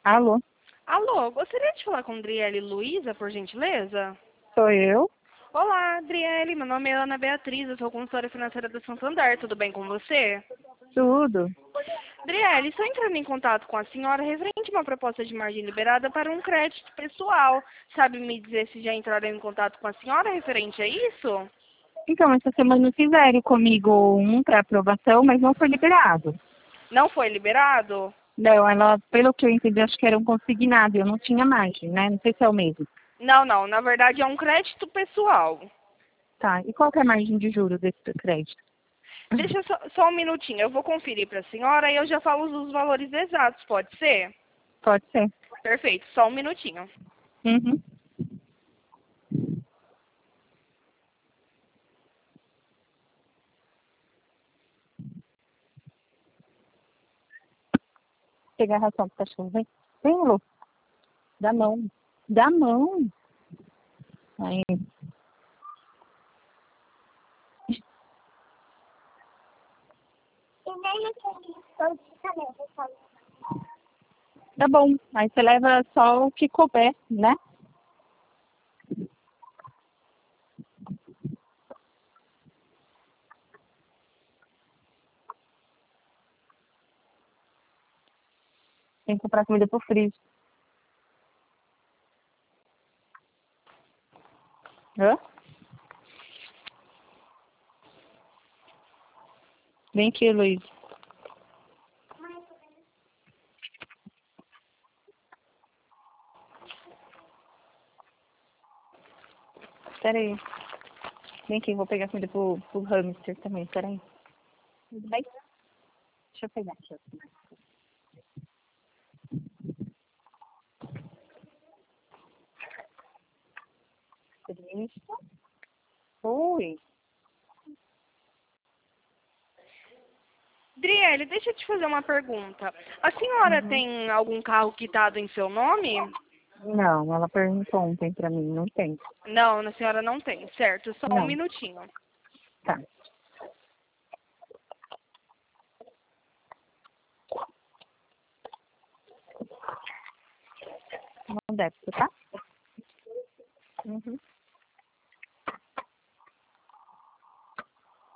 Alô, Alô, gostaria de falar com Adriele Luiza, por gentileza? sou eu? Olá, Adriele, meu nome é Ana Beatriz, eu sou consultora financeira da Santander, tudo bem com você? Tudo. Adriele, estou entrando em contato com a senhora referente a uma proposta de margem liberada para um crédito pessoal. Sabe me dizer se já entraram em contato com a senhora referente a isso? Então, essa semana fizeram comigo um para aprovação, mas não foi liberado. Não foi liberado? Não, ela, pelo que eu entendi, acho que era um consignado, eu não tinha margem, né? Não sei se é o mesmo. Não, na verdade é um crédito pessoal. Tá, e qual que é a margem de juros desse crédito? Deixa só um minutinho, eu vou conferir para a senhora e eu já falo os valores exatos, pode ser? Pode ser. Perfeito, só um minutinho. Uhum. Pegar a ração pro cachorro, vem. Vem, Lu. Dá mão. Dá mão. Aí. Tá bom. Aí você leva só o que couber, né? Tem que comprar comida pro freezer. Hã? Vem aqui, Luiz. Espera aí. Vem aqui, vou pegar comida pro hamster também, espera aí. Tudo bem? Deixa eu pegar aqui. Isso. Oi. Adriele, deixa eu te fazer uma pergunta. A senhora Uhum. tem algum carro quitado em seu nome? Não, ela perguntou ontem pra mim, não tem. Não, a senhora não tem, certo? Só um Não, minutinho. tá. Não deve, tá? Uhum.